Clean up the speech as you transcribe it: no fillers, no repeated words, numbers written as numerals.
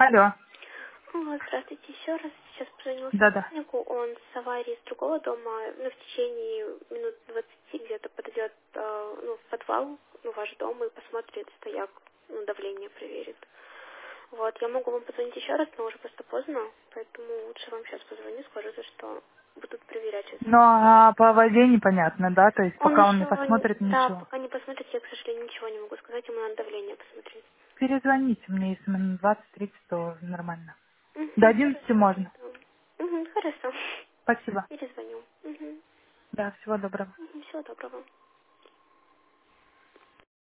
Алло. Здравствуйте еще раз. Сейчас позвонил Да-да. сотруднику. Он с аварии с другого дома, в течение минут 20 где-то подойдет в подвал, ваш дом и посмотрит стояк, давление проверит. Вот, я могу вам позвонить еще раз, но уже просто поздно, поэтому лучше вам сейчас позвоню, скажу, что будут проверять сейчас. Но по воде непонятно, да? То есть Он пока он не еще, посмотрит ничего. пока не посмотрит, я, к сожалению, ничего не могу сказать, ему надо давление посмотреть. Перезвоните мне, если минут 20-30, то нормально. До Угу, 11 хорошо, можно. передам. Угу, хорошо. Спасибо. Перезвоню. Угу. Да, всего доброго. Всего доброго.